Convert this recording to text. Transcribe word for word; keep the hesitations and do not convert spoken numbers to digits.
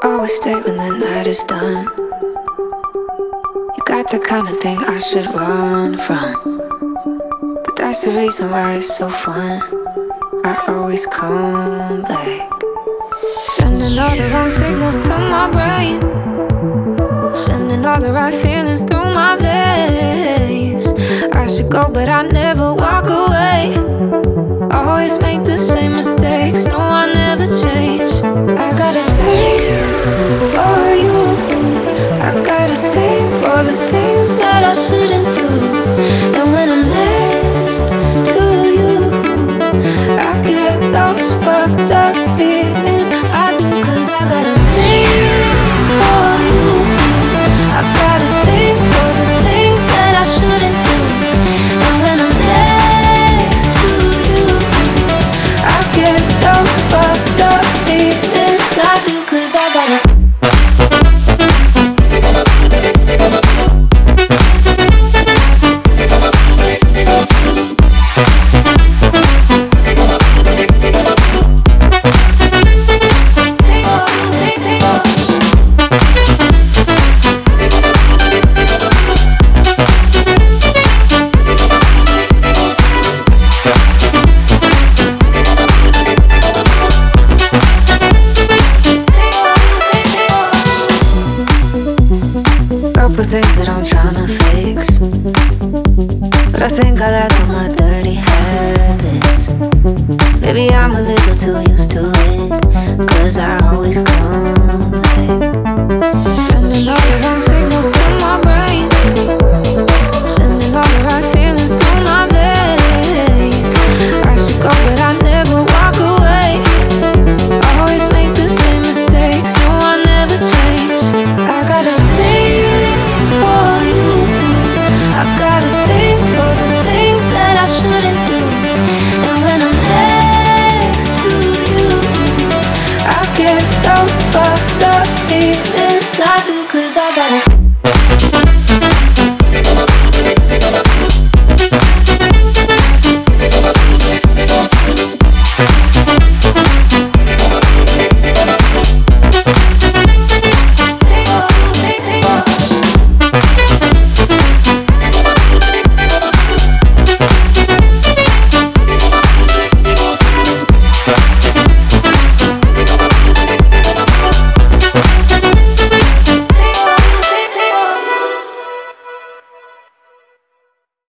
Always stay when the night is done. You got the kind of thing I should run from, but that's the reason why it's so fun. I always come back, sending all the wrong signals to my brain, sending all the right feelings through my veins. I should go, but I never walk away. Always make the same mistakes, no, I never change. I got a thing for you, I got a thing for the things that I shouldn't do. And when I'm next to you, I get those fucked up feelings. I do, cause I got a thing for you, I got a thing for the things that I shouldn't do. And when I'm next to you, I get those fucked up feelings. I do, cause I got a couple things that I'm tryna fix, but I think I like all my dirty habits. Maybe I'm a little too used to it, cause I